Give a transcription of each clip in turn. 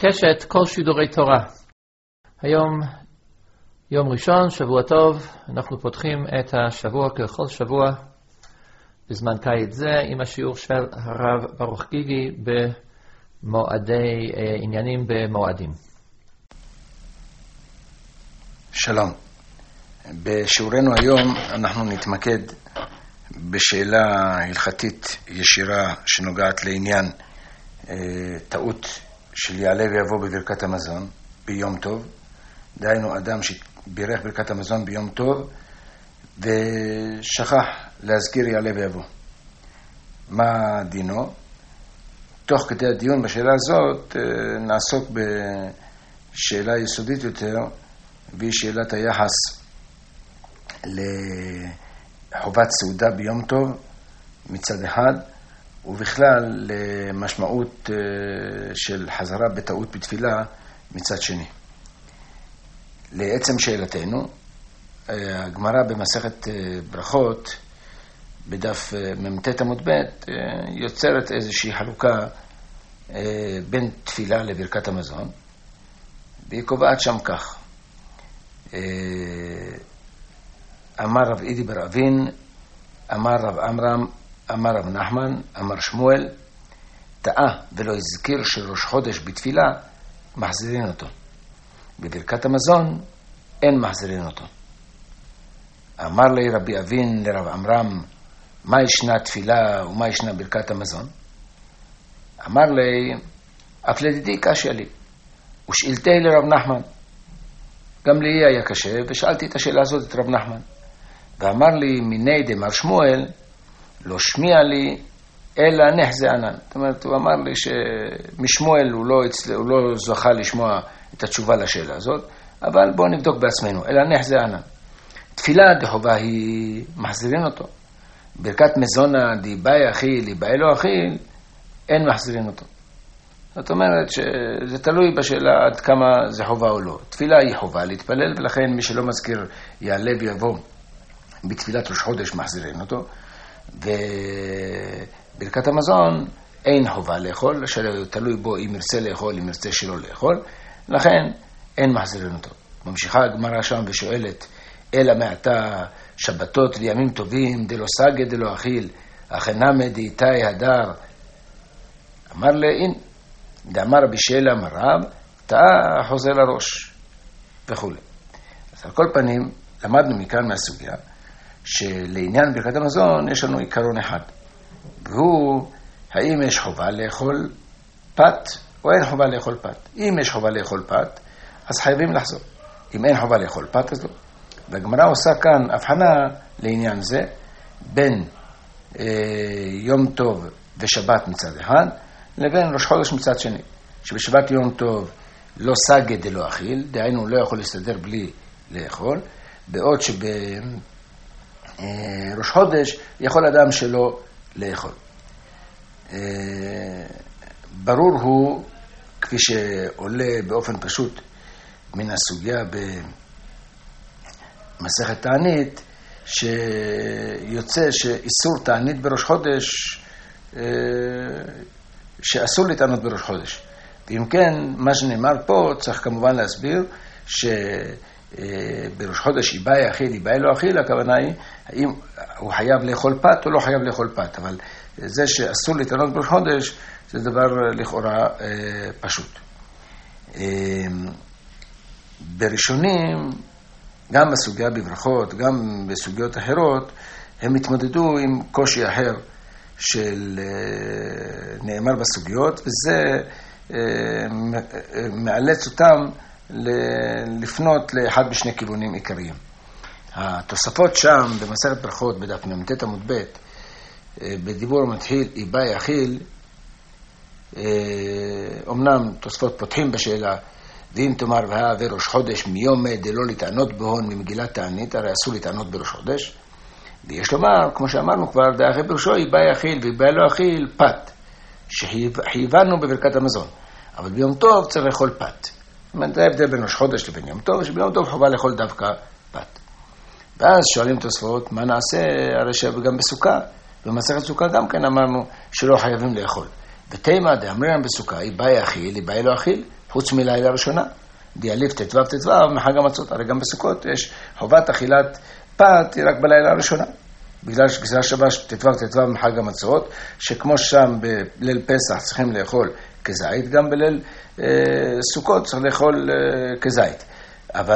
קשת כל שידורי תורה. היום יום ראשון, שבוע טוב. אנחנו פותחים את השבוע ככל שבוע בזמן קיץ זה עם השיעור של הרב ברוך גיגי במועדי עניינים במועדים. שלום. בשיעורנו היום אנחנו נתמקד בשאלה הלכתית ישירה שנוגעת לעניין טעות של יעלה ויבוא בברכת המזון ביום טוב. דהיינו אדם שבירך ברכת המזון ביום טוב ושכח להזכיר יעלה ויבוא. מה דינו? תוך כדי הדיון בשאלה הזאת נעסוק בשאלה יסודית יותר, והיא שאלת היחס לחובת סעודה ביום טוב מצד אחד, ובכלל למשמעות של חזרה בטעות בתפילה מצד שני. לעצם שאלתנו, הגמרא במסכת ברכות בדף מ"ט עמוד ב' יוצרת איזושהי חלוקה בין תפילה לברכת המזון, והיא קובעת שם כך: אמר רב אידי בר אבין, אמר רב עמרם, אמר רב נחמן, אמר שמואל, טעה ולא הזכיר שראש חודש בתפילה, מחזירין אותו. בברכת המזון אין מחזירין אותו. אמר לי רבי אבין לרב עמרם, מה ישנה תפילה ומה ישנה ברכת המזון? אמר לי, אף לדידי קשה לי, ושאלתי לרב נחמן. גם לי היה קשה, ושאלתי את השאלה הזאת את רב נחמן. ואמר לי, מיני דמר שמואל, לא שמיע לי, אלא נחזה ענן. זאת אומרת, הוא אמר לי שמשמואל הוא לא זכה לשמוע את התשובה לשאלה הזאת, אבל בואו נבדוק בעצמנו, אלא נחזה ענן. תפילה דחובה היא מחזירין אותו. ברכת מזונה דיבאי אכיל, דיבאי לא אכיל, אין מחזירין אותו. זאת אומרת שזה תלוי בשאלה עד כמה זה חובה או לא. תפילה היא חובה להתפלל, ולכן מי שלא מזכיר יעלה ויבוא בתפילת ראש חודש מחזירין אותו. וברכת המזון אין חובה לאכול, תלוי בו אם ירצה לאכול, אם ירצה שלא לאכול, לכן אין מחזירין אותו. ממשיכה הגמרא שם ושואלת, אלא מעתה שבתות וימים טובים, דלא סגד דלא אכיל, אחנמי דאיתי הדר. אמר לי, אין, דאמר רבי שאלה אמר רב, טעה חוזר לראש, וכו'. אז על כל פנים, למדנו מכאן מהסוגיה, שלעניין ברכת המזון יש לנו עיקרון אחד, והוא, האם יש חובה לאכול פת או אין חובה לאכול פת. אם יש חובה לאכול פת, אז חייבים לחזור. אם אין חובה לאכול פת, אז לא. והגמרא עושה כאן הבחנה לעניין זה, בין יום טוב ושבת מצד אחד, לבין ראש חודש מצד שני. שבשבת יום טוב לא סגד דלא אכיל, דהיינו לא יכול להסתדר בלי לאכול, בעוד ראש חודש יכול אדם שלא לאכול. ברור הוא, כפי שעולה באופן פשוט מן הסוגיה במסכת תענית, שיוצא שאיסור תענית בראש חודש, שאסור להתענות בראש חודש. ואם כן, מה שנאמר פה צריך כמובן להסביר בראש חודש איבאי אכיל, איבאי לא אכיל, הכוונה היא, האם הוא חייב לאכול פת או לא חייב לאכול פת. אבל זה שאסור להתענות בראש חודש, זה דבר לכאורה פשוט. בראשונים, גם בסוגיה בברכות, גם בסוגיות אחרות, הם התמודדו עם קושי אחר של נאמר בסוגיות, וזה מאלץ אותם לפנות לאחד בשני כיוונים עיקריים. התוספות שם במסכת ברכות בדף מ"ט עמוד ב' בדיבור המתחיל איבאי אכיל, אמנם תוספות פותחים בשאלה, ואם תאמר והווה ראש חודש מיום דלא להתענות בהון ממגילת תענית, הרי אסור להתענות בראש חודש. ויש לומר, כמו שאמרנו כבר, דאחי בראשו איבאי אכיל ואיבאי לא אכיל פת, שחייבנו בברכת המזון. אבל ביום טוב צריך לאכול פת. זה ההבדל בין ראש חודש לבין יום טוב, שביום טוב חובה לאכול דווקא פת. ואז שואלים תוספות, מה נעשה? הרי שגם בסוכה, במסכת סוכה גם כן אמרנו שלא חייבים לאכול. ותימה דאמרינן בסוכה, איבאי אכיל, איבאי לא אכיל, חוץ מלילה ראשונה. דיאליף ט"ו מחג המצות. הרי גם בסוכות יש חובת אכילת פת היא רק בלילה הראשונה. בגלל שגזירת שבת ט"ו מחג המצות, שכמו שם בליל פסח צריכים לאכול כזית, גם בליל סוכות צריך לאכול כזית. אבל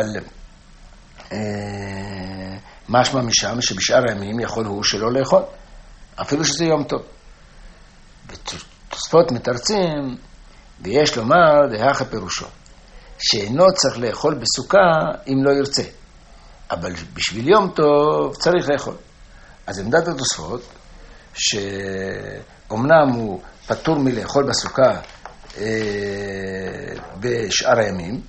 משמע משם שבשאר הימים יכול הוא שלא לאכול, אפילו שזה יום טוב. ותוספות מתרצים, ויש לומר דהך פירושו, שאינו צריך לאכול בסוכה אם לא ירצה, אבל בשביל יום טוב צריך לאכול. אז עמדת התוספות, שאומנם הוא פטור מלאכול בסוכה בשאר הימים,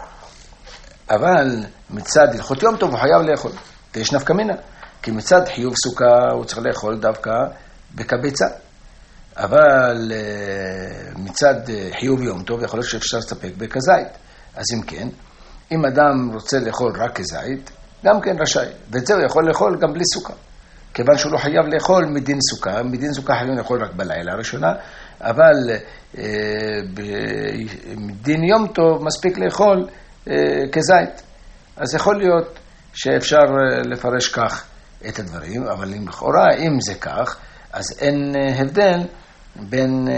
אבל מצד הלכות יום טוב הוא חייב לאכול, ויש נפקא מינה, כי מצד חיוב סוכה הוא צריך לאכול דווקא בקביצה, אבל מצד חיוב יום טוב יכול להיות שאפשר לספק בכזית. אז אם כן, אם אדם רוצה לאכול רק כזית, גם כן רשאי, ואת זה הוא יכול לאכול גם בלי סוכה, כיוון שהוא לא חייב לאכול מדין סוכה. מדין סוכה חייב לאכול רק בלילה הראשונה, אבל מדין יום טוב מספיק לאכול כזית. אז יכול להיות שאפשר לפרש כך את הדברים, אבל אם לכאורה, אם זה כך, אז אין הבדל בין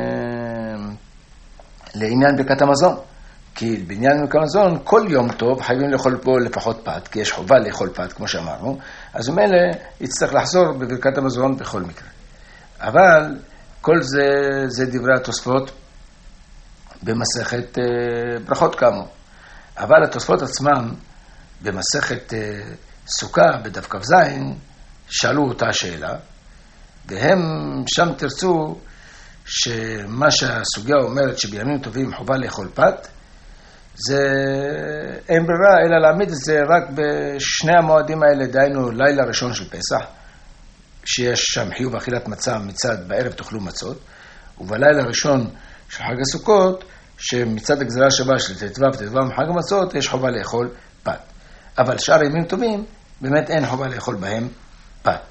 לעניין ברכת המזון. כי בעניין ברכת המזון, כל יום טוב חייבים לאכול פה לפחות פת, כי יש חובה לאכול פת, כמו שאמרנו, אז ממילא יצטרך לחזור בברכת המזון בכל מקרה. אבל כל זה דברי התוספות במסכת ברכות כאמור. אבל התוספות עצמם במסכת סוכה בדף כ"ז שאלו אותה שאלה, והם שם תרצו שמה שהסוגיה אומרת שבימים טובים חובה לאכול פת, זה אין ברירה אלא להעמיד את זה רק בשני המועדים האלה, דהיינו לילה ראשון של פסח, שיש שם חיוב אכילת מצה מצד בערב תאכלו מצות, ובלילה ראשון של חג הסוכות, שמצד הגזירה שבת של ט"ו מחג המצות יש חובה לאכול פת. אבל שאר ימים טובים באמת אין חובה לאכול בהם פת.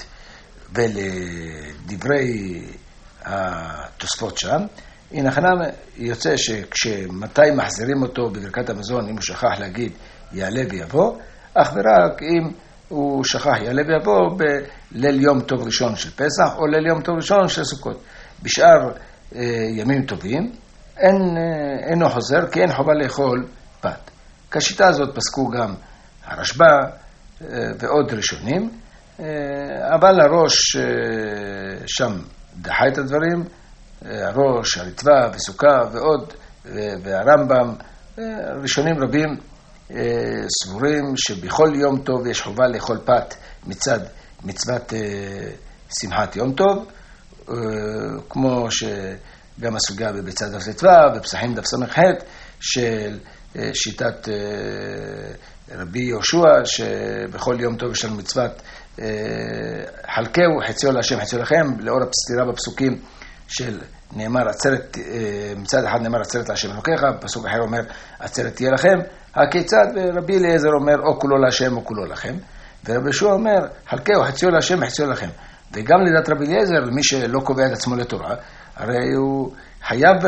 ולדברי התוספות שם, הנה חנם יוצא שכשמתי מחזירים אותו בברכת המזון, אם הוא שכח להגיד יעלה ויבוא, אך ורק אם הוא שכח יעלה ויבוא בליל יום טוב ראשון של פסח או ליל יום טוב ראשון של סוכות. בשאר ימים טובים אינו חוזר, כי אין חובה לאכול פת. כשיטה הזאת פסקו גם הרשב"א ועוד ראשונים, אבל הראש שם דחה את הדברים, הראש, הריטב"א וסוכה ועוד, והרמב"ם, ראשונים רבים סבורים שבכל יום טוב יש חובה לאכול פת מצד מצוות שמחת יום טוב, כמו שגם הסוגיה בביצת דף ט"ו, בפסחים דף ס"ח, של שיטת רבי יהושע, שבכל יום טוב יש לנו מצוות חלקהו, חציו להשם, חציו לכם, לאור הסתירה בפסוקים של נאמר עצרת, מצד אחד נאמר עצרת להשם אלוקיך, פסוק אחר אומר עצרת תהיה לכם, הכיצד? ורבי אליעזר אומר או כולו להשם או כולו לכם, ורבי יהושע אומר חלקהו, חציו להשם, חציו לכם. וגם לדעת רבי אליעזר, מי שלא קובע את עצמו לתורה, הרי הוא חייב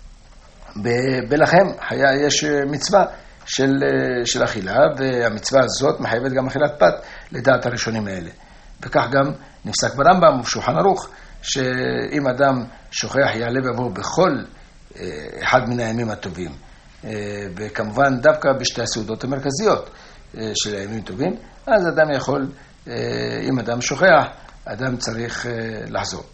בלכם, יש מצווה של אכילה, והמצווה הזאת מחייבת גם אכילת פת לדעת הראשונים האלה. וכך גם נפסק ברמב"ם ובשולחן ערוך, שאם אדם שוכח יעלה ויבוא בכל אחד מן הימים הטובים, וכמובן דווקא בשתי הסעודות המרכזיות של הימים הטובים, אז אדם יכול, אם אדם שוכח, אדם צריך לחזור.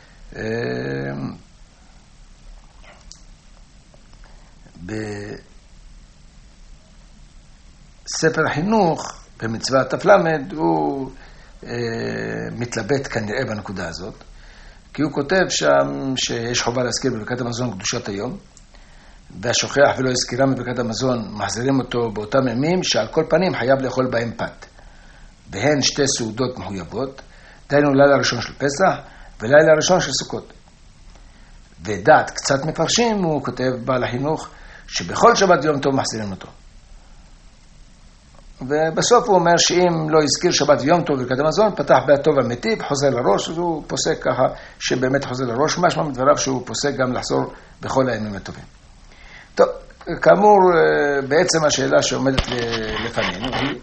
בספר חינוך, במצוות ת"ל, הוא מתלבט כנראה בנקודה הזאת, כי הוא כותב שם שיש חובה להזכיר בברכת המזון קדושת היום, והשוכח ולא הזכירה מברכת המזון, מחזירים אותו באותם ימים שעל כל פנים חייב לאכול בהם פת. והן שתי סעודות מחויבות, דהיינו לילה ראשון של פסח ולילה ראשון של סוכות. ודעת קצת מפרשים, הוא כותב בעל החינוך, שבכל שבת יום טוב מחזירים אותו. ובסוף הוא אומר שאם לא הזכיר שבת ויום טוב ברכת המזון, פתח בהטוב המטיב, חוזר לראש, והוא פוסק ככה שבאמת חוזר לראש, משמע מדבריו שהוא פוסק גם לחזור בכל הימים הטובים. טוב, כאמור, בעצם השאלה שעומדת לפנינו היא,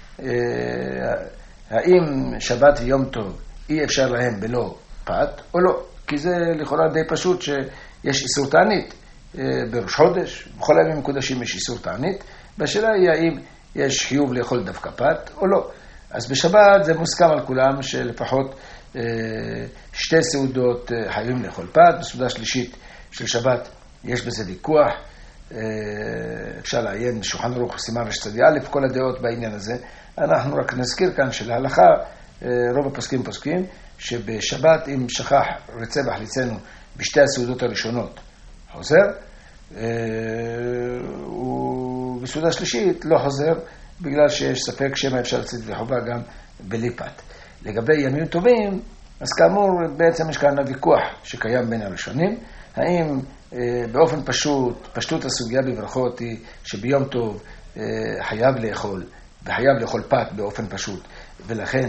האם שבת ויום טוב אי אפשר להם בלא פת או לא? כי זה לכאורה די פשוט שיש איסור תענית בראש חודש, בכל הימים מקודשים יש איסור תענית, והשאלה היא האם יש חיוב לאכול דווקא פת או לא. אז בשבת זה מוסכם על כולם שלפחות שתי סעודות חייבים לאכול פת, בסעודה שלישית של שבת יש בזה ויכוח, אפשר לעיין בשולחן ערוך סימן רצ"א כל הדעות בעניין הזה. אנחנו רק נזכיר כאן שלהלכה רוב הפוסקים פוסקים שבשבת אם שכח רצה בחליצנו בשתי הסעודות הראשונות חוזר, ובסעודה שלישית לא חוזר בגלל שיש ספק שמא אפשר לצאת לחובה גם בלי פת. לגבי ימים טובים, אז כאמור בעצם יש כאן הוויכוח שקיים בין הראשונים, האם באופן פשטות הסוגיה בברכות היא שביום טוב חייב לאכול וחייב לאכול פת באופן פשוט, ולכן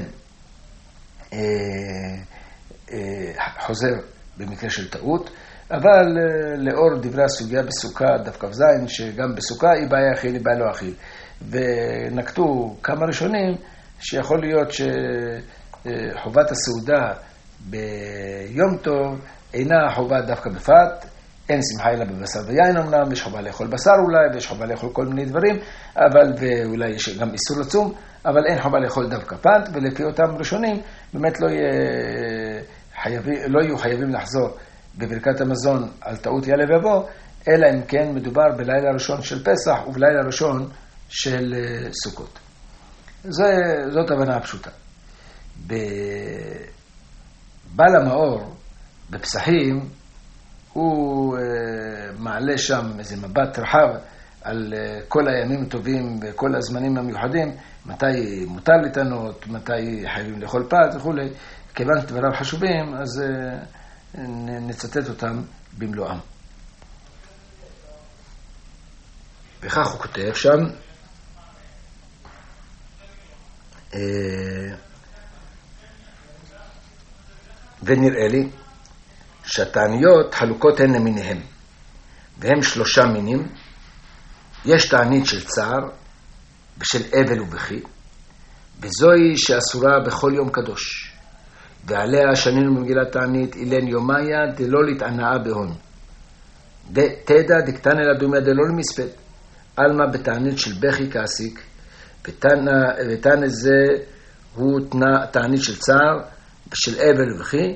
חוזר במקרה של טעות, אבל לאור דברי הסוגיה בסוכה דף כ"ז, שגם בסוכה היא בעיה אכיל, היא בעיה לא אכיל, ונקטו כמה ראשונים שיכול להיות שחובת הסעודה ביום טוב אינה חובה דווקא בפת, אין שמחה אלא בבשר ויין אמנם, יש חובה לאכול בשר אולי, ויש חובה לאכול כל מיני דברים, אבל ואולי יש גם איסור לצום, אבל אין חובה לאכול דווקא פת, ולפי אותם ראשונים באמת לא יהיו חייבים לחזור בברכת המזון על טעות יעלה ויבוא, אלא אם כן מדובר בלילה הראשון של פסח ובלילה הראשון של סוכות. זאת הבנה הפשוטה. בעל המאור בפסחים הוא מעלה שם איזה מבט רחב על כל הימים הטובים וכל הזמנים המיוחדים, מתי מותר להתענות, מתי חייבים לאכול פת וכו'. כיוון שדבריו חשובים, אז נצטט אותם במלואם. וכך הוא כותב שם, ונראה לי שהתעניות חלוקות הן למיניהם, והם 3 מינים. יש תענית של צער ושל אבל ובכי, וזוהי שאסורה בכל יום קדוש, ועליה שנינו במגילת תענית אילן יומיה דלא להתענאה בהון, תדע דקטנה לדומיה דלא למספד, אלמה בתענית של בכי כעסיק, ותענית זה הוא תענית של צער ושל אבל ובכי,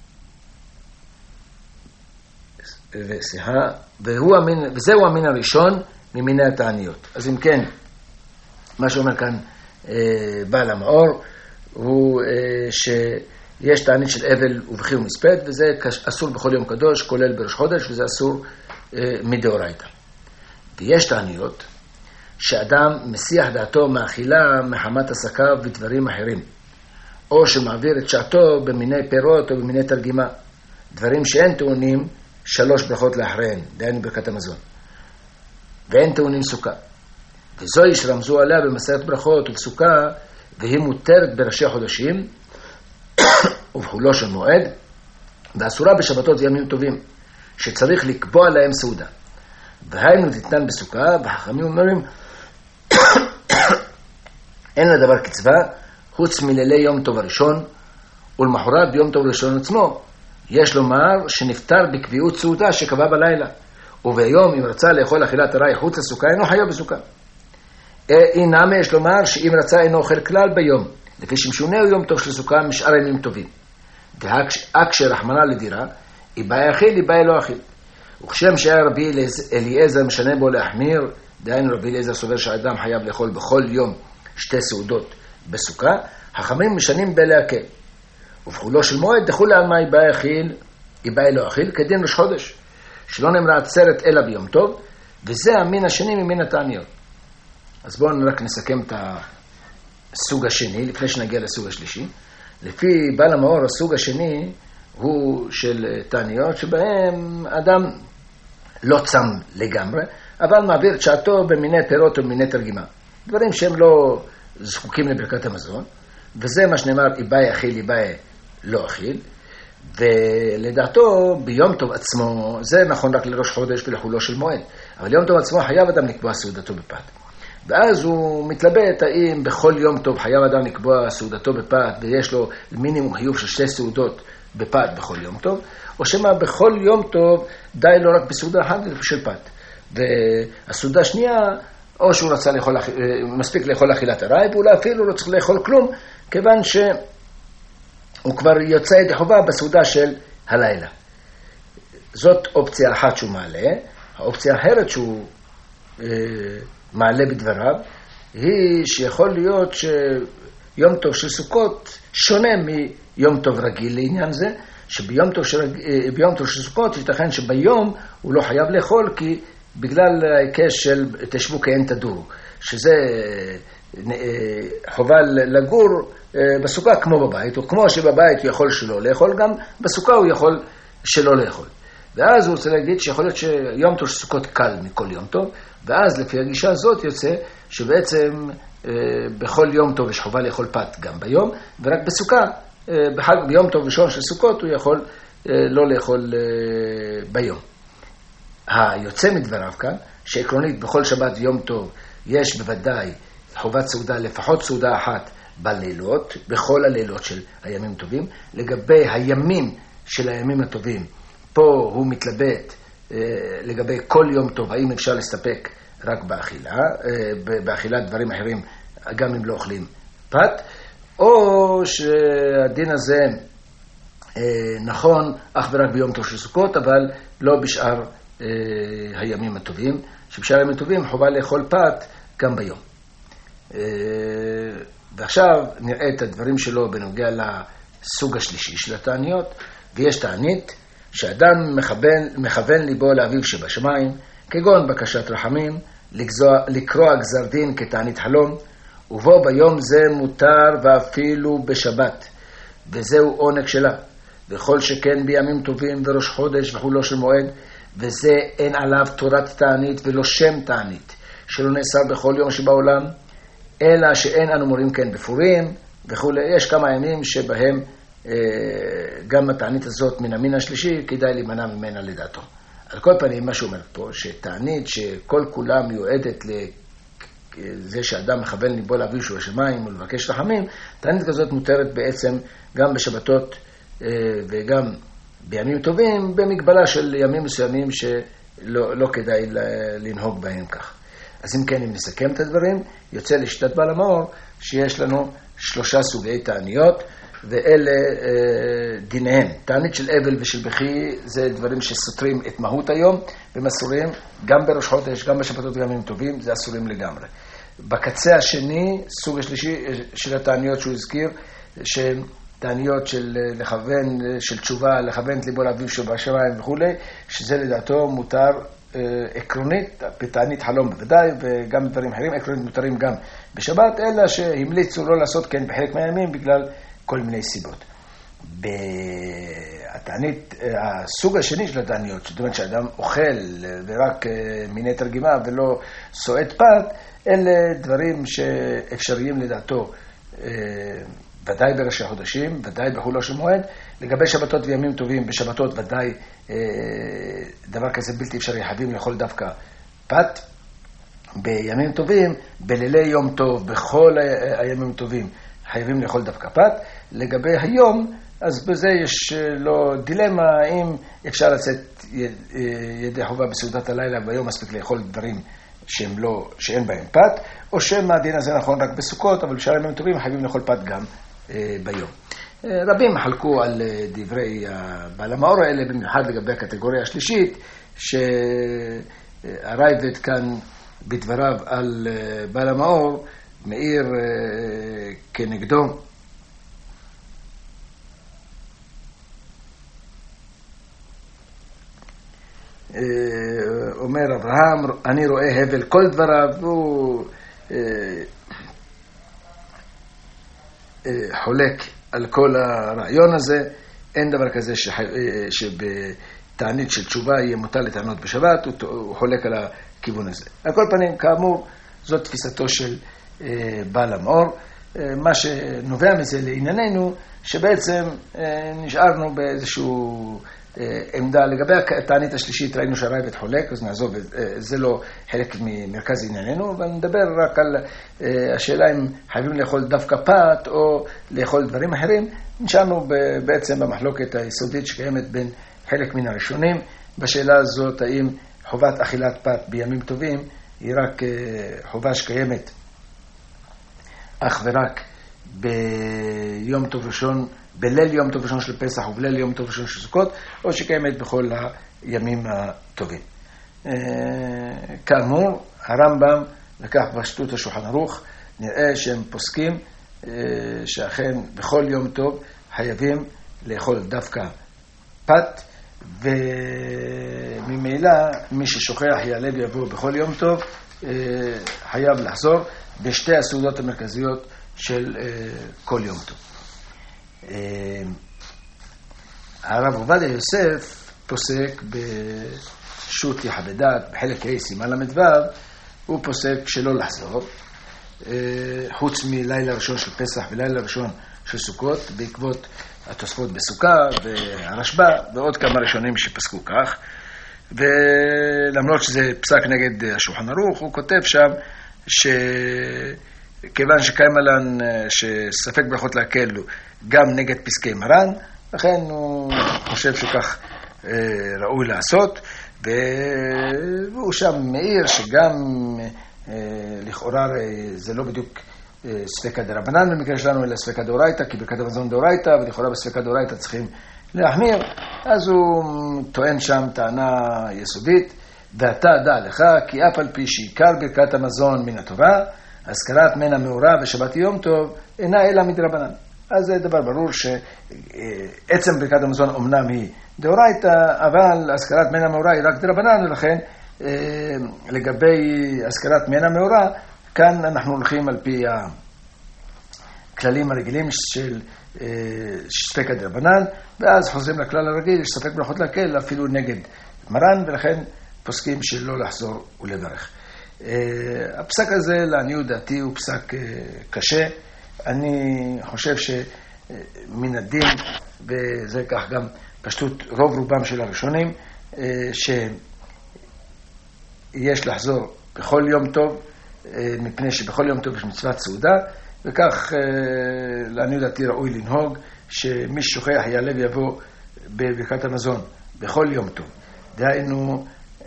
וזהו המין הראשון ממיני התעניות. אז אם כן, מה שאומר כאן בעל המאור הוא שיש תענית של אבל ובכי ומספד, וזה אסור בכל יום קדוש, כולל בראש חודש, וזה אסור מדאורייתא. ויש תעניות שאדם מסיח דעתו מאכילה מחמת עסקיו ודברים אחרים, או שמעביר את שעתו במיני פירות או במיני תרגימה, דברים שאין טעונים 3 ברכות לאחריהן, דהיינו ברכת המזון, ואין טעונים סוכה. וזוהי שרמזו עליה במסכת ברכות ובסוכה, והיא מותרת בראשי חודשים ובחולו של מועד, ואסורה בשבתות וימים טובים, שצריך לקבוע להם סעודה. והיינו תתנן בסוכה, וחכמים אומרים אין לדבר קצבה חוץ מלילי יום טוב הראשון, ולמחרת ביום טוב ראשון עצמו יש לומר שנפטר בקביעות סעודה שקבע בלילה, וביום אם רצה לאכול אכילת ארעי חוץ לסוכה אינו חייב בסוכה. אינם יש לומר שאם רצה אינו אוכל כלל ביום, לפי שמשונהו יום טוב של סוכה משאר ימים טובים. דהקשה רחמנא לדירה, איבאי אכיל איבאי לא אכיל. וכשם שהיה רבי אליעזר משנה בו להחמיר, דהיינו רבי אליעזר סובר שהאדם חייב לאכול בכל יום 2 סעודות בסוכה, חכמים משנים בלהקל. ובחולו של מועד דחו לעלמא איבאי אכיל איבאי לא אכיל, כדין ראש חודש, שלא נאמרה עצרת אלא ביום טוב, וזה המין השני ממין התעניות. אז בואו רק נסכם את הסוג השני, לפני שנגיע לסוג השלישי. לפי בעל המאור, הסוג השני הוא של תעניות, שבהם אדם לא צם לגמרי, אבל מעביר את שעתו במיני פירות או במיני תרגימה. דברים שהם לא זקוקים לברכת המזון, וזה מה שנאמר, איבאי אכיל, איבאי לא אכיל, ולדעתו ביום טוב עצמו, זה נכון רק לראש חודש ולחולו של מועד. אבל יום טוב עצמו חייב אדם לקבוע סעודתו בפת. ואז הוא מתלבט האם בכל יום טוב חייב אדם לקבוע סעודתו בפת, ויש לו מינימום חיוב של 2 סעודות בפת בכל יום טוב, או שמה בכל יום טוב די לא רק בסעודה אחת של פת. והסעודה השנייה, או שהוא רצה לאכול, מספיק לאכול אכילת עראי, ואולי אפילו לא צריך לאכול כלום, כיוון שהוא כבר יוצא ידי חובה בסעודה של הלילה. זאת אופציה אחת שהוא מעלה. האופציה האחרת שהוא מעלה בדבריו, היא שיכול להיות שיום טוב של סוכות שונה מיום טוב רגיל לעניין זה, שביום טוב של סוכות ייתכן שביום הוא לא חייב לאכול, כי בגלל ההיקש של תשבו כאין תדורו, שזה חובה לגור בסוכה כמו בבית, או כמו שבבית הוא יכול שלא לאכול, גם בסוכה הוא יכול שלא לאכול. ואז הוא רוצה להגיד שיכול להיות שיום טוב של סוכות קל מכל יום טוב, ואז לפי הגישה הזאת יוצא שבעצם בכל יום טוב יש חובה לאכול פת גם ביום, ורק בסוכה, ביום טוב ראשון של סוכות הוא יכול לא לאכול ביום. היוצא מדבריו כאן, שעקרונית בכל שבת ויום טוב יש בוודאי חובת סעודה, לפחות סעודה אחת בלילות, בכל הלילות של הימים טובים. לגבי הימים של הימים הטובים, פה הוא מתלבט לגבי כל יום טוב, האם אפשר להסתפק רק באכילה, באכילת דברים אחרים, גם אם לא אוכלים פת, או שהדין הזה נכון אך ורק ביום טוב של סוכות, אבל לא בשאר הימים הטובים, שבשאר הימים הטובים חובה לאכול פת גם ביום. ועכשיו נראה את הדברים שלו בנוגע לסוג השלישי של התעניות, ויש תענית שאדם מכוון ליבו לאביו שבשמיים, כגון בקשת רחמים, לקרוא גזר דין כתענית חלום, ובו ביום זה מותר ואפילו בשבת, וזהו עונג שלה, וכל שכן בימים טובים וראש חודש וכולו של מועד, וזה אין עליו תורת תענית ולא שם תענית, שלא נאסר בכל יום שבעולם, אלא שאין אנו מורים כן בפורים וכו'. יש כמה ימים שבהם גם התענית הזאת מן המין השלישי, כדאי להימנע ממנה לדעתו. על כל פנים, מה שאומר פה, שתענית שכל כולה מיועדת לזה שאדם מכוון ליבו לאביו שבשמיים ולבקש רחמים, תענית כזאת מותרת בעצם גם בשבתות וגם בימים טובים, במגבלה של ימים מסוימים שלא כדאי לנהוג בהם כך. אז אם כן, אם נסכם את הדברים, יוצא לשיטת בעל המאור שיש לנו 3 סוגי תעניות, ואלה דיניהם. תענית של אבל ושל בכי זה דברים שסותרים את מהות היום, והם אסורים גם בראש חודש, גם בשבתות וגם בימים טובים, זה אסורים לגמרי. בקצה השני, סוג השלישי של התעניות שהוא הזכיר, שהן תעניות של לכוון, של תשובה, לכוון את ליבו לאביו שבשמיים וכו', שזה לדעתו מותר עקרונית, בתענית חלום בוודאי, וגם דברים אחרים עקרונית מותרים גם בשבת, אלא שהמליצו לא לעשות כן בחלק מהימים בגלל כל מיני סיבות. בתענית, הסוג השני של התעניות, זאת אומרת שאדם אוכל ורק מיני תרגימה ולא סועד פת, אלה דברים שאפשריים לדעתו, ודאי בראשי החודשים, ודאי בחולו של מועד. לגבי שבתות וימים טובים, בשבתות ודאי דבר כזה בלתי אפשרי, חייבים לאכול דווקא פת. בימים טובים, בלילי יום טוב, בכל הימים טובים, חייבים לאכול דווקא פת. לגבי היום, אז בזה יש לו דילמה, האם אפשר לצאת ידי חובה בסעודת הלילה, ביום מספיק לאכול דברים שאין בהם פת, או שמה הדין הזה נכון רק בסוכות, אבל בשאר ימים טובים חייבים לאכול פת גם ביום. רבים חלקו על דברי בעל המאור האלה, במיוחד לגבי הקטגוריה השלישית, שהרייבד כאן בדבריו על בעל המאור מאיר כנגדו. אומר אברהם, אני רואה הבל כל דבריו, והוא חולק על כל הרעיון הזה. אין דבר כזה שבתענית של תשובה יהיה מותר לטענות בשבת, הוא חולק על הכיוון הזה. על כל פנים, כאמור, זאת תפיסתו של בעל המאור. מה שנובע מזה לענייננו, שבעצם נשארנו באיזשהו עמדה. לגבי התענית השלישית ראינו שהרייבד חולק, אז נעזוב, זה לא חלק ממרכז ענייננו, אבל נדבר רק על השאלה אם חייבים לאכול דווקא פת או לאכול דברים אחרים. נשארנו בעצם במחלוקת היסודית שקיימת בין חלק מן הראשונים, בשאלה הזאת האם חובת אכילת פת בימים טובים היא רק חובה שקיימת אך ורק ביום טוב ראשון, בליל יום טוב ראשון של פסח ובליל יום טוב ראשון של סוכות, או שקיימת בכל הימים הטובים. כאמור, הרמב"ם לקח בפשטות השולחן ערוך, נראה שהם פוסקים שאכן בכל יום טוב חייבים לאכול דווקא פת, וממילא מי ששוכח יעלה ויבוא בכל יום טוב חייב לחזור בשתי הסעודות המרכזיות של כל יום טוב. הרב עובדיה יוסף פוסק בשו"ת יחווה דעת בחלק ה' סימן ל"ו, הוא פוסק שלא לחזור, חוץ מלילה ראשון של פסח ולילה ראשון של סוכות, בעקבות התוספות בסוכה והרשב"א ועוד כמה ראשונים שפסקו כך. ולמרות שזה פסק נגד השולחן ערוך, הוא כותב שם שכיוון שקיים עליהם שספק ברכות להקל גם נגד פסקי מרן, לכן הוא חושב שכך ראוי לעשות, והוא שם מעיר שגם לכאורה זה לא בדיוק ספקא דרבנן במקרה שלנו, אלא ספקא דאורייתא, כי ברכת המזון דאורייתא, ולכאורה בספקא דאורייתא צריכים להחמיר. אז הוא טוען שם טענה יסודית, ואתה דע לך כי אף על פי שעיקר ברכת המזון מן התורה, הזכרת מן המאורע בשבת יום טוב אינה אלא מדרבנן. אז זה דבר ברור שעצם ברכת המזון אומנם היא דאורייתא, אבל הזכרת מן המאורע היא רק דרבנן, ולכן לגבי הזכרת מן המאורע, כאן אנחנו הולכים על פי הכללים הרגילים של ספקא דרבנן, ואז חוזרים לכלל הרגיל, יש ספק ברכות להקל אפילו נגד מרן, ולכן פוסקים שלא לחזור ולברך. הפסק הזה לעניות דעתי הוא פסק קשה. אני חושב שמן הדין, וזה כך גם פשטות רוב רובם של הראשונים, שיש לחזור בכל יום טוב, מפני שבכל יום טוב יש מצוות סעודה, וכך לעניות דעתי ראוי לנהוג שמי ששוכח יעלה ויבוא בברכת המזון בכל יום טוב. דהיינו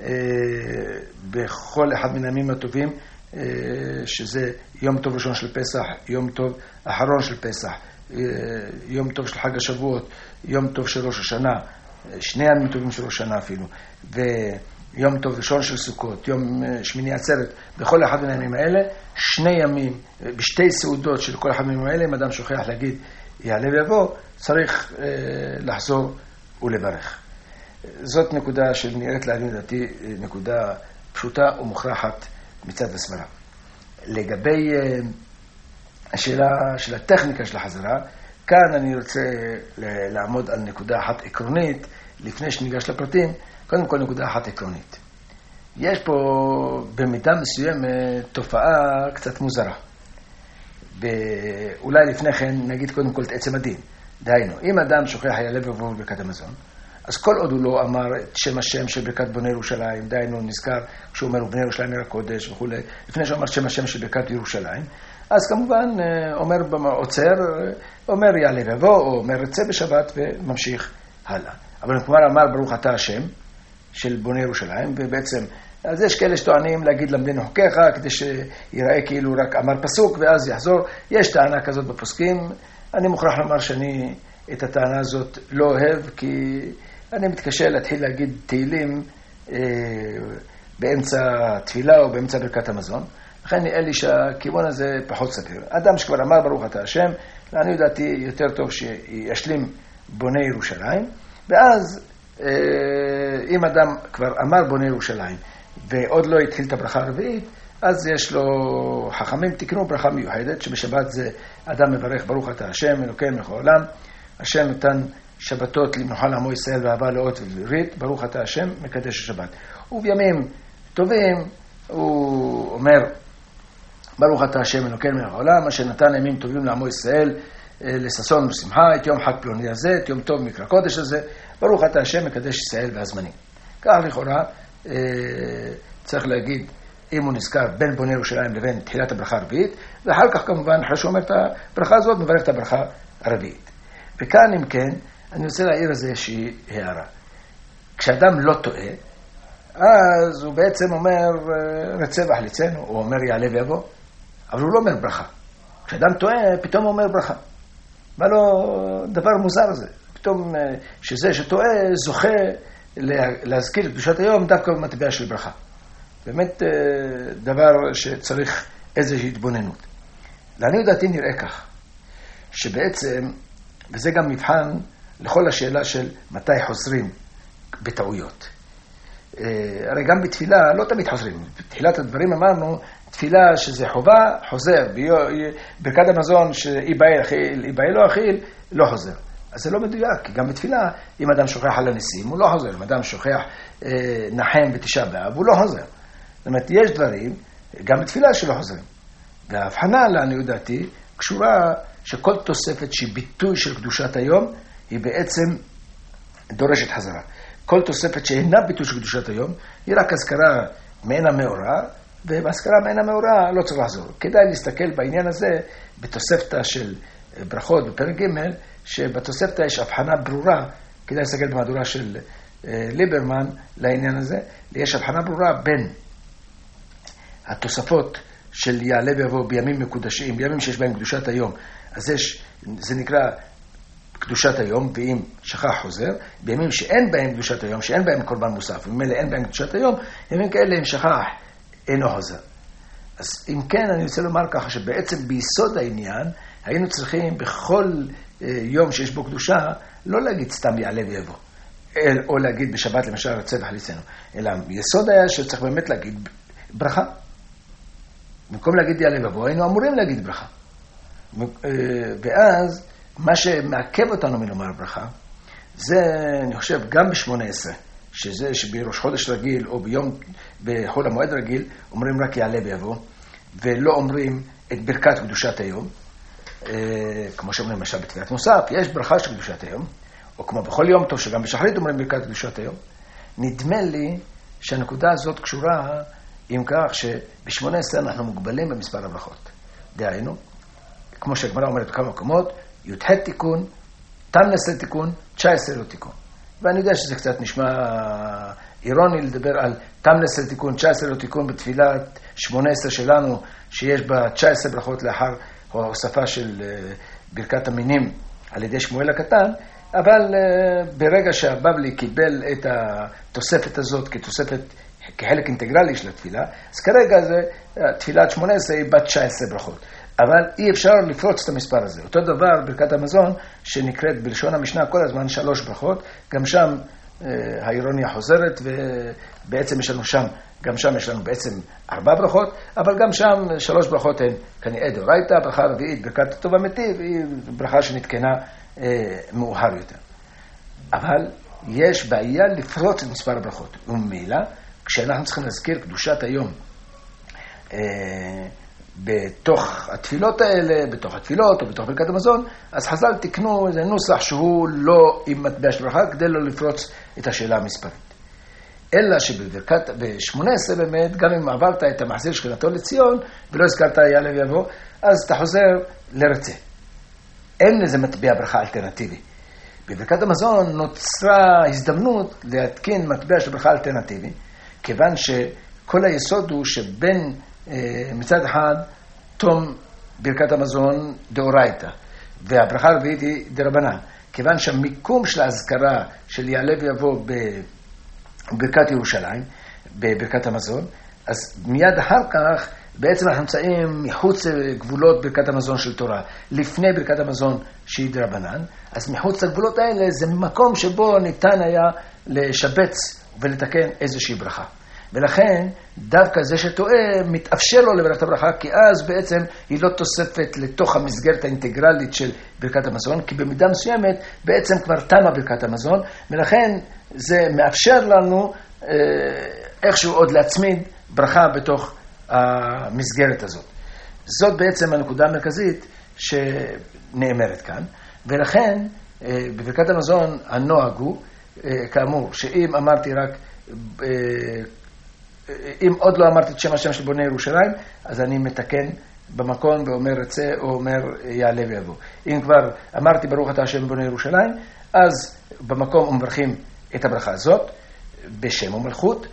בכל אחד מן הימים הטובים, שזה יום טוב ראשון של פסח, יום טוב אחרון של פסח, יום טוב של חג השבועות, יום טוב של ראש השנה, שני ימים טובים של ראש השנה אפילו, ויום טוב ראשון של סוכות, יום שמיני עצרת. בכל אחד מן הימים האלה, שני ימים, בשתי סעודות של כל אחד מן הימים האלה, אם אדם שוכח להגיד יעלה ויבוא, צריך לחזור ולברך. זאת נקודה שנראית לעניות דעתי נקודה פשוטה ומוכרחת מצד הסברה. לגבי השאלה של הטכניקה של החזרה, כאן אני רוצה לעמוד על נקודה אחת עקרונית, לפני שניגש לפרטים. קודם כל נקודה אחת עקרונית. יש פה במידה מסוימת תופעה קצת מוזרה. אולי לפני כן נגיד קודם כל את עצם הדין. דהיינו, אם אדם שוכח יעלה ויבוא בברכת המזון, אז כל עוד הוא לא אמר את שם השם של ברכת בוני ירושלים, דהיינו נזכר כשהוא אומר ובני ירושלים עיר הקודש וכו', לפני שהוא אמר שם השם של ברכת ירושלים, אז כמובן אומר עוצר, אומר יעלה ויבוא, או אומר רצה בשבת וממשיך הלאה. אבל כבר אמר ברוך אתה השם של בוני ירושלים, ובעצם אז יש כאלה שטוענים להגיד למדנו חוקיך, כדי שיראה כאילו רק אמר פסוק ואז יחזור. יש טענה כזאת בפוסקים. אני מוכרח לומר שאני את הטענה הזאת לא אוהב, כי אני מתקשה להתחיל להגיד תהילים באמצע תפילה או באמצע ברכת המזון. לכן נראה לי שהכיוון הזה פחות סביר. אדם שכבר אמר ברוך אתה השם, אני יודעתי יותר טוב שישלים בוני ירושלים, ואז אם אדם כבר אמר בוני ירושלים ועוד לא התחיל את הברכה הרביעית, אז יש לו, חכמים תקנו ברכה מיוחדת, שבשבת זה אדם מברך ברוך אתה השם אלוקינו מלך העולם, השם נתן שבתות למנוחה לעמו ישראל ואהבה לאות ולברית, ברוך אתה השם מקדש השבת. ובימים טובים הוא אומר ברוך אתה השם אלוקינו מלך העולם, אשר נתן ימים טובים לעמו ישראל לששון ושמחה, את יום חג פלוני הזה, את יום טוב מקרא קודש הזה, ברוך אתה השם מקדש ישראל והזמנים. כך לכאורה צריך להגיד, אם הוא נזכר בין בוני ירושלים לבין תחילת הברכה הרביעית, ואחר כך כמובן, אחרי שהוא אומר את הברכה הזאת, מברך את הברכה הרביעית. וכאן אם כן, אני רוצה להעיר על זה איזושהי הערה. כשאדם לא טועה, אז הוא בעצם אומר רצה וחליצנו, הוא אומר יעלה ויבוא, אבל הוא לא אומר ברכה. כשאדם טועה, פתאום הוא אומר ברכה. מה לו דבר מוזר הזה? פתאום שזה שטועה זוכה להזכיר את קדושת היום דווקא במטבע של ברכה. באמת דבר שצריך איזושהי התבוננות. לעניות דעתי נראה כך, שבעצם, וזה גם מבחן לכל השאלה של מתי חוזרים בטעויות. הרי גם בתפילה לא תמיד חוזרים. בתחילת הדברים אמרנו, תפילה שזה חובה, חוזר. ברכת המזון שאיבאי לא אכיל, לא חוזר. אז זה לא מדויק, כי גם בתפילה, אם אדם שוכח על הניסים, הוא לא חוזר. אם אדם שוכח נחם בתשעה באב, הוא לא חוזר. זאת אומרת, יש דברים, גם בתפילה שלא חוזרים. וההבחנה, לעניות דעתי, קשורה שכל תוספת שהיא ביטוי של קדושת היום, היא בעצם דורשת חזרה. כל תוספת שאינה ביטוי של קדושת היום, היא רק הזכרה מעין המאורע, ובהזכרה מעין המאורע לא צריך לחזור. כדאי להסתכל בעניין הזה בתוספתא של ברכות בפרק ג', שבתוספתא יש הבחנה ברורה, כדאי להסתכל במהדורה של ליברמן לעניין הזה, יש הבחנה ברורה בין התוספות של יעלה ויבוא בימים מקודשים, בימים שיש בהם קדושת היום, אז זה נקרא קדושת היום, ואם שכח חוזר, בימים שאין בהם קדושת היום, שאין בהם קורבן מוסף, וממילא אין בהם קדושת היום, ימים כאלה אם שכח אינו חוזר. אז אם כן, אני רוצה לומר ככה, שבעצם ביסוד העניין, היינו צריכים בכל יום שיש בו קדושה, לא להגיד סתם יעלה ויבוא, או להגיד בשבת למשל רצה וחליצנו, אלא יסוד היה שצריך באמת להגיד ברכה. במקום להגיד יעלה ויבוא, היינו אמורים להגיד ברכה. ואז, מה שמעכב אותנו מלומר ברכה, זה, אני חושב, גם ב-18, שזה שבראש חודש רגיל, או בחול המועד רגיל, אומרים רק יעלה ויבוא, ולא אומרים את ברכת קדושת היום, כמו שאומרים למשל בתפילת מוסף, יש ברכה של קדושת היום, או כמו בכל יום טוב, שגם בשחרית אומרים ברכת קדושת היום. נדמה לי שהנקודה הזאת קשורה עם כך שב-18 אנחנו מוגבלים במספר הברכות. דהיינו, כמו שהגמרא אומרת בכמה מקומות, י"ח תיקון, תמנסה תיקון, 19 לא תיקון. ואני יודע שזה קצת נשמע אירוני לדבר על תמנסה תיקון, 19 לא תיקון בתפילת 18 שלנו, שיש בה 19 ברכות לאחר ההוספה של ברכת המינים על ידי שמואל הקטן, אבל ברגע שהבבלי קיבל את התוספת הזאת כתוספת, כחלק אינטגרלי של התפילה, אז כרגע זה, תפילת 18 היא בת 19 ברכות. אבל אי אפשר לפרוץ את המספר הזה. אותו דבר ברכת המזון, שנקראת בלשון המשנה כל הזמן 3 ברכות, גם שם האירוניה חוזרת, ובעצם יש לנו שם, גם שם יש לנו בעצם 4 ברכות, אבל גם שם 3 ברכות הן כנראה דאורייתא, ברכה רביעית, ברכת הטוב והמיטיב, היא ברכה שנתקנה מאוחר יותר. אבל יש בעיה לפרוץ את מספר הברכות. וממילא, כשאנחנו צריכים להזכיר קדושת היום, בתוך התפילות האלה, בתוך התפילות או בתוך ברכת המזון, אז חז"ל תקנו איזה נוסח שהוא לא עם מטבע של ברכה, כדי לא לפרוץ את השאלה המספרית. אלא שבברכת, ב-18 באמת, גם אם עברת את המחזיר שכינתו לציון, ולא הזכרת יעלה ויבוא, אז אתה חוזר לרצה. אין לזה מטבע ברכה אלטרנטיבי. בברכת המזון נוצרה הזדמנות להתקין מטבע של ברכה אלטרנטיבי, כיוון שכל היסוד הוא שבין מצד אחד תום ברכת המזון דאורייתא, והברכה הרביעית היא דרבנן. כיוון שהמיקום של ההזכרה של יעלה ויבוא בברכת ירושלים, בברכת המזון, אז מיד אחר כך בעצם אנחנו נמצאים מחוץ לגבולות ברכת המזון של תורה, לפני ברכת המזון שהיא דרבנן, אז מחוץ לגבולות האלה זה מקום שבו ניתן היה לשבץ ולתקן איזושהי ברכה. ולכן דווקא זה שטועה מתאפשר לו לברך את הברכה, כי אז בעצם היא לא תוספת לתוך המסגרת האינטגרלית של ברכת המזון, כי במידה מסוימת בעצם כבר תמה ברכת המזון, ולכן זה מאפשר לנו איכשהו עוד להצמיד ברכה בתוך המסגרת הזאת. זאת בעצם הנקודה המרכזית שנאמרת כאן, ולכן בברכת המזון הנוהג הוא, כאמור, שאם אמרתי רק, אם עוד לא אמרתי את שם השם של בוני ירושלים, אז אני מתקן במקום ואומר רצה או אומר יעלה ויבוא. אם כבר אמרתי ברוך אתה השם בוני ירושלים, אז במקום מברכים את הברכה הזאת בשם ומלכות.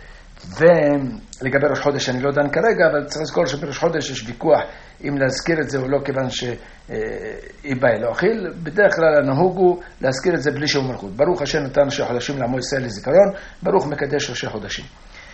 ולגבי ראש חודש אני לא דן כרגע, אבל צריך לזכור שבראש חודש יש ויכוח אם להזכיר את זה או לא, כיוון שהיא באה להאכיל. בדרך כלל הנהוג הוא להזכיר את זה בלי שם ומלכות. ברוך השם נתן ראשי חודשים לעמו ישראל לזיכרון, ברוך מקדש ראשי חודשים.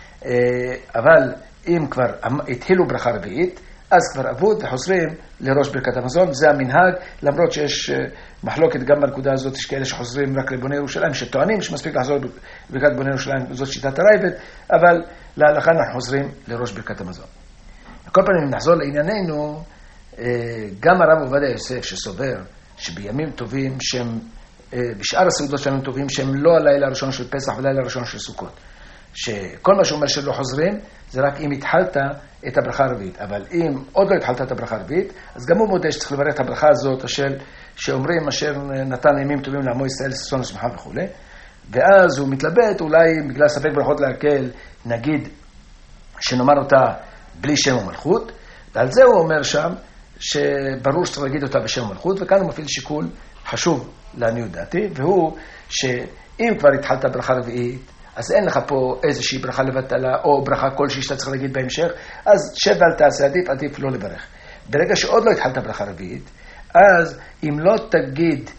אבל אם כבר התחילו ברכה רביעית, אז כבר אבוד וחוזרים לראש ברכת המזון. זה המנהג, למרות שיש מחלוקת גם בנקודה הזאת, יש כאלה שחוזרים רק לבוני ירושלים, שטוענים שמספיק לחזור ברכת בוני ירושלים, זאת שיטת הרייבד, אבל להלכה אנחנו חוזרים לראש ברכת המזון. כל פעם אם נחזור לענייננו, גם הרב עובדיה יוסף שסובר שבימים טובים שהם, בשאר הסעודות של ימים טובים שהם לא הלילה הראשון של פסח ולילה הראשון של סוכות, שכל מה שאומר שלא חוזרים זה רק אם התחלת את הברכה הרביעית. אבל אם עוד לא התחלת את הברכה הרביעית, אז גם הוא מודה שצריך לברך את הברכה הזאת שאומרים אשר נתן ימים טובים לעמו ישראל ששון ושמחה וכו'. ואז הוא מתלבט, אולי בגלל ספק ברכות להקל נגיד שנאמר אותה בלי שם ומלכות, ועל זה הוא אומר שם שברור שצריך להגיד אותה בשם ומלכות, וכאן הוא מפעיל שיקול חשוב לעניות דעתי, והוא שאם כבר התחלת ברכה רביעית, אז אין לך פה איזושהי ברכה לבטלה, או ברכה כלשהי שאתה צריך להגיד בהמשך, אז שב ואל תעשה, עדיף לא לברך. ברגע שעוד לא התחלת ברכה רביעית, אז אם לא תגיד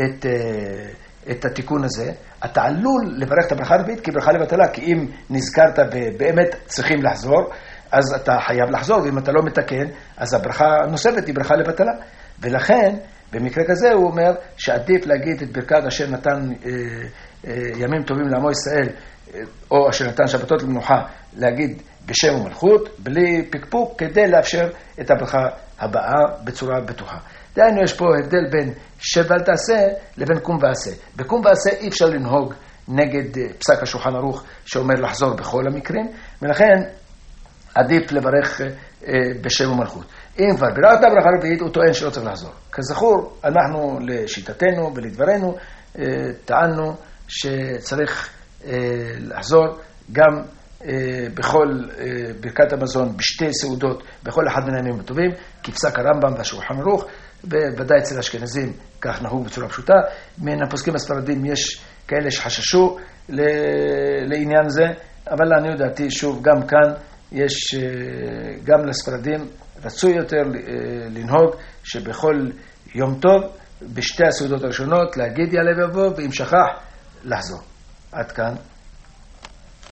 את התיקון הזה, אתה עלול לברך את הברכה הרביעית כברכה לבטלה, כי אם נזכרת באמת צריכים לחזור, אז אתה חייב לחזור, ואם אתה לא מתקן, אז הברכה הנוספת היא ברכה לבטלה. ולכן, במקרה כזה הוא אומר שעדיף להגיד את ברכת אשר נתן ימים טובים לעמו ישראל, או אשר נתן שבתות למנוחה, להגיד בשם ומלכות, בלי פקפוק, כדי לאפשר את הברכה הבאה בצורה בטוחה. דהיינו, יש פה הבדל בין שב ואל תעשה לבין קום ועשה. בקום ועשה אי אפשר לנהוג נגד פסק השולחן ערוך שאומר לחזור בכל המקרים, ולכן עדיף לברך בשם ומלכות. אם כבר בירכת ברכה רביעית, הוא טוען שלא צריך לחזור. כזכור, אנחנו לשיטתנו ולדברנו טענו שצריך לחזור גם בכל ברכת המזון, בשתי סעודות, בכל אחד מן הימים הטובים, כפסק הרמב"ם והשולחן ערוך, ובוודאי אצל האשכנזים כך נהוג בצורה פשוטה. מן הפוסקים הספרדים יש כאלה שחששו לעניין זה, אבל לעניות דעתי, שוב, גם כאן יש, גם לספרדים רצוי יותר לנהוג שבכל יום טוב, בשתי הסעודות הראשונות, להגיד יעלה ויבוא, ואם שכח, לחזור. עד כאן.